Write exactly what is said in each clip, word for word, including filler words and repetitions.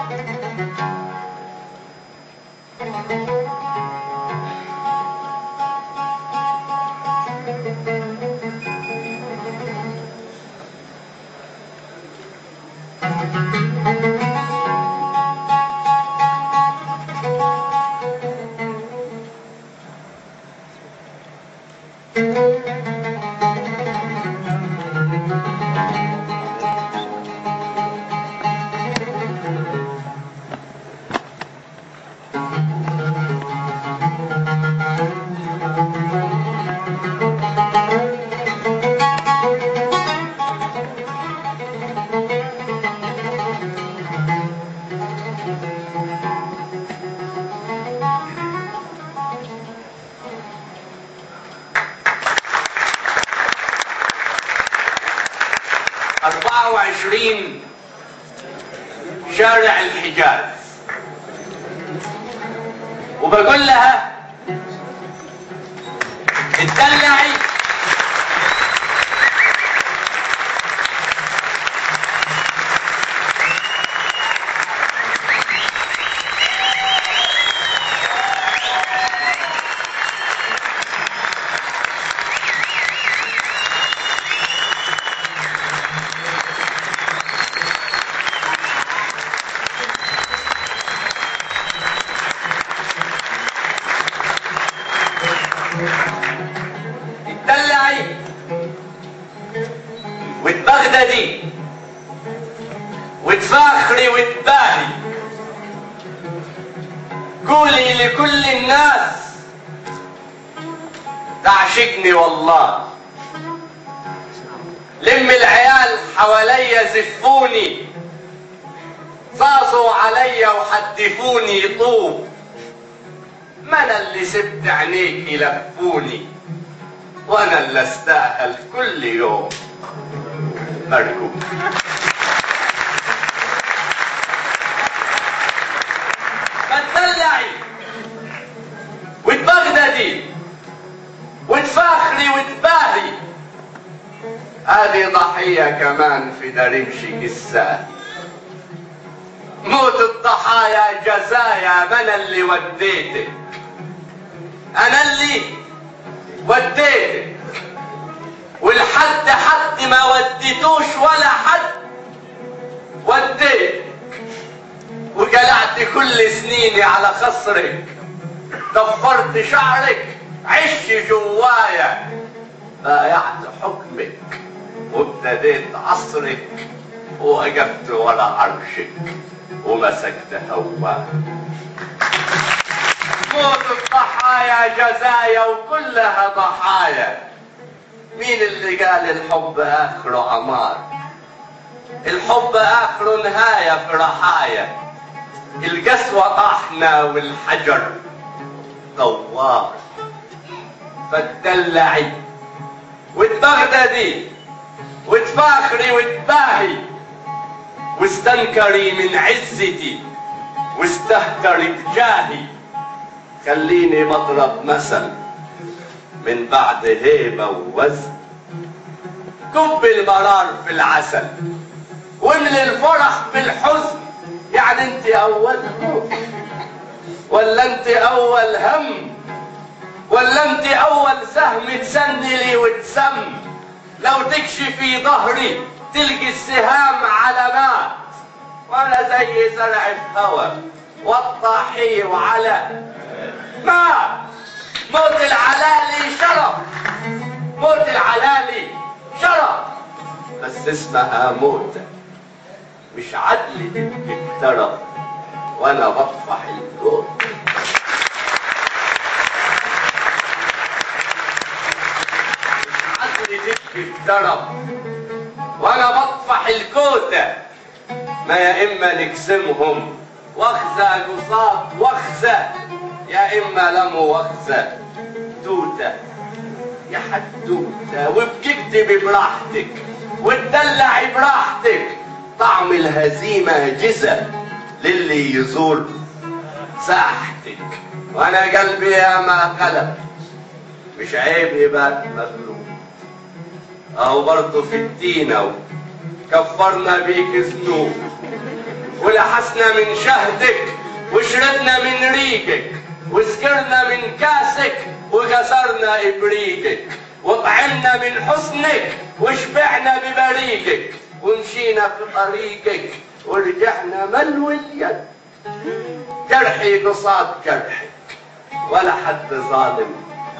أربعة وعشرين شارع الحجاز، وبقول لها اتدلعي اتدلعي وتبغددي وتفاخري وتباهي، قولي لكل الناس تعشقني والله، لم العيال حواليا زفوني، صاصوا عليا وحدفوني طوب، ما انا اللي سبت عينيك يلفوني، وانا اللي استاهل كل يوم مركوب. ما تدلعي وتبغددي وتفاخري وتباهي، هذه ضحية كمان في درمشك الساهي، موت الضحايا جزايا، ما انا اللي وديتك، انا اللي وديتك، والحد حد ما وديتوش ولا حد وديتك، وقلعت كل سنيني على خصرك، ضفرت شعرك عش جوايا، بايعت حكمك وابتديت عصرك، ووقفت ورا عرشك ومسكت هواك. موت الضحايا جزايا وكلها ضحايا، مين اللي قال الحب اخره عمار؟ الحب اخره نهاية في رحايا، القسوة طحنا والحجر دوار. فتدلعي وتبغددي وتفاخري وتباهي، واستنكري من عزتي واستهتري بجاهي، خليني مضرب مثل من بعد هيبة ووزن، كب المرار في العسل واملي الفرح بالحزن، يعني انت اول خوف ولا انت اول هم ولا انت اول سهم تسندلي وتسم، لو تكشفي ظهري تلقي السهام علامات، وانا زي زرع في هوا والطاحي وعلى مات. موت العلالي شرف، موت العلالي شرف، بس اسمها موتة مش عدل تبكي الترف، وانا بطفح الكون. مش عدل تبكي الترف وانا بطفح الكوتة، ما يا اما نقسمهم واخذة قصاد واخذة، يا اما لا مؤاخذة توتة يا حدوتة، وبتكتبي براحتك وتدلعي براحتك، طعم الهزيمة جزة للي يزور ساحتك، وانا قلبي يا ما قلب مش عيب يبقى مغلوب، اهو برضه في الدينة كفرنا بيك ذنوب، ولحسنا من شهدك وشربنا من ريقك وسكرنا من كاسك وكسرنا ابريقك وطعمنا من حسنك وشبعنا ببريقك ومشينا في طريقك ورجعنا ملو اليد. جرحي قصاد جرحك ولا حد ظالم.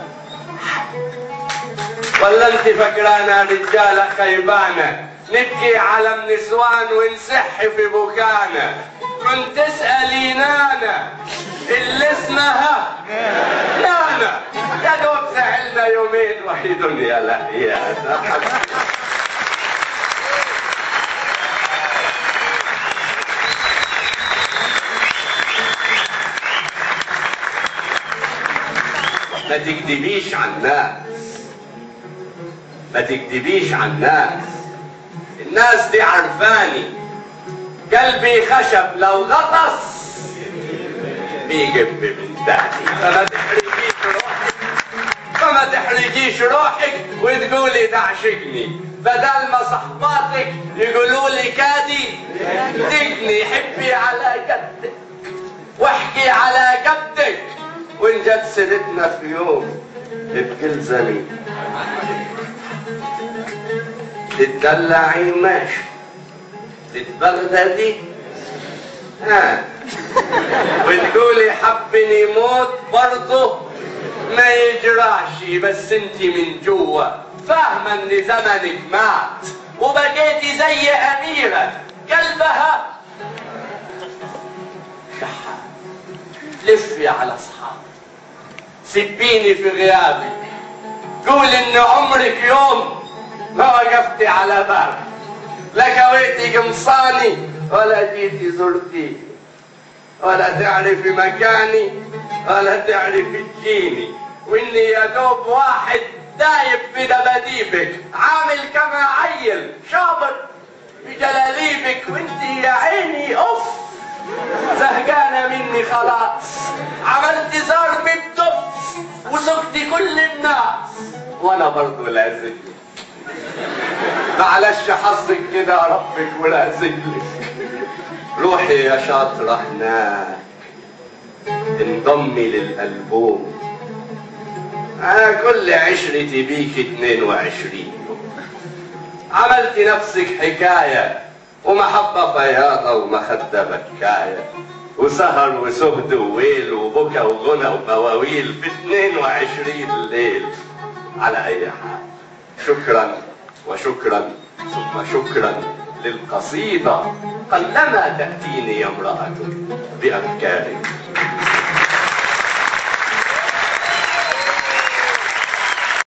ولا انت فكرانا رجالة خيبانة نبكي على النسوان ونسح في بكانا؟ كنت تسألينانا اللي اسمها نانا يا دوب سهلنا يومين وهي دنيا لا يا ما تكذبيش على الناس، ما تكذبيش على الناس. الناس دي عرفاني، قلبي خشب لو غطس بيجب من تحتي. فما تحرجيش روحك، فما تحرجيش روحك وتقولي تعشقني، بدل ما صحباتك يقولوا لي كادي تجني. حبي على قدك واحكي على قدك، وان جت سيرتنا في يوم بكل زميل تتدلعي ماشي تتبغددي ها وتقولي حبني موت برضه ما يجراش. بس انت من جوا فاهمه ان زمنك مات وبقيتي زي اميره قلبها شحات. لفي على اصحابك، سبيني في غيابي، قول ان عمرك يوم ما وقفتي على بابي، لا كويتي قمصاني ولا جيتي زرتيني، ولا تعرفي مكاني ولا تعرفي تجيني، واني يا دوب واحد دايب في دباديبك عامل كما عيل شابط بجلاليبك، وانت يا عيني اوف زهقانه مني خلاص. عملت زار بالدف وسقتي كل الناس وانا برضه لازق. معلش حظك كده ربك ولازقلك. روحي يا شاطرة هناك انضمي للألبوم. أنا كل عشرتي بيك اتنين وعشرين يوم. عملتي نفسك حكاية ومحبة بياضة ومخدة بكاية وسهر وسهد وويل وبكى وغنى ومواويل في اتنين وعشرين ليل. على أي حال شكرا وشكرا ثم شكرا للقصيدة قلما تأتيني امرأة بأفكارك.